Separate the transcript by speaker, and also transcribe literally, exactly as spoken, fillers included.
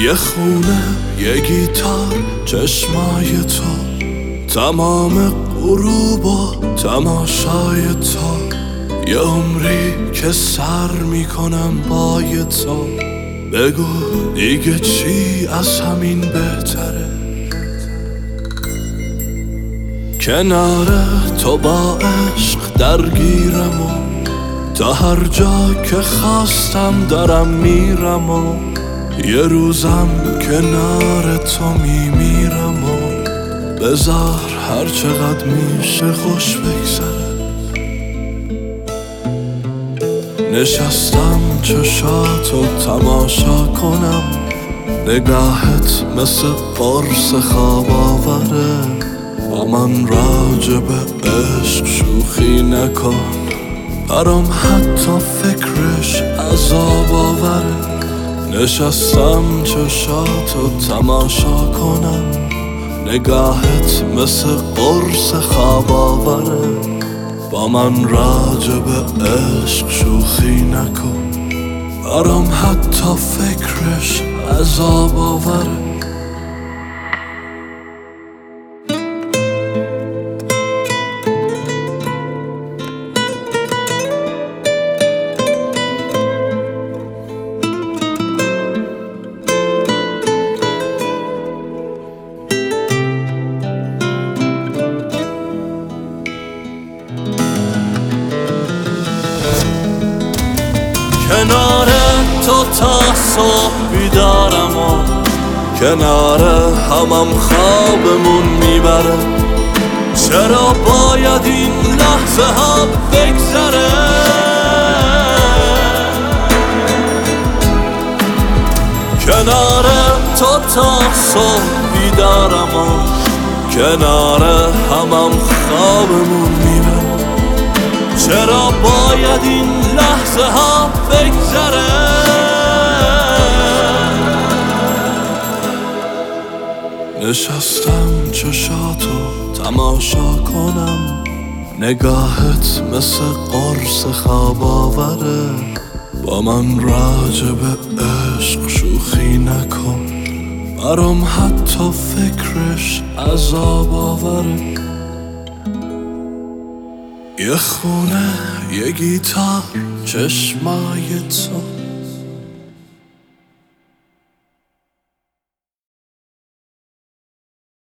Speaker 1: یه خونه، یه گیتار، چشمای تو، تمام غروب و تماشای تو، یه عمری که سر میکنم با یه تو. بگو دیگه چی از همین بهتره؟ کنار تو با عشق درگیرم و تا هر جا که خواستم دارم میرم و یه روزم کنار تو میمیرم و بذار هر چقدر میشه خوش بگذره. نشستم چشاتو تماشا کنم، نگاهت مثل قرص خواب آوره. با من راجع به عشق شوخی نکن، برام حتی فکرش عذاب آوره. نشستم چشاتو تماشا کنم، نگاهت مثل قرص خواب آوره. با من راجع به عشق شوخی نکن، برام حتی فکرش عذاب آوره. کنار تو تا صبح بیدارم و کنار همم خوابمون میبره. چرا باید این لحظه ها بگذره؟ کنار تو تا صبح بیدارم و کنار همم خوابمون میبره. چرا باید این لحظه ها بگذره؟ نشستم چشاتو تماشا کنم، نگاهت مثل قرص خواب آوره. با من راجع به عشق شوخی نکن، برام حتی فکرش عذاب آوره. یه خونه، یه گیتار، چشمای تو،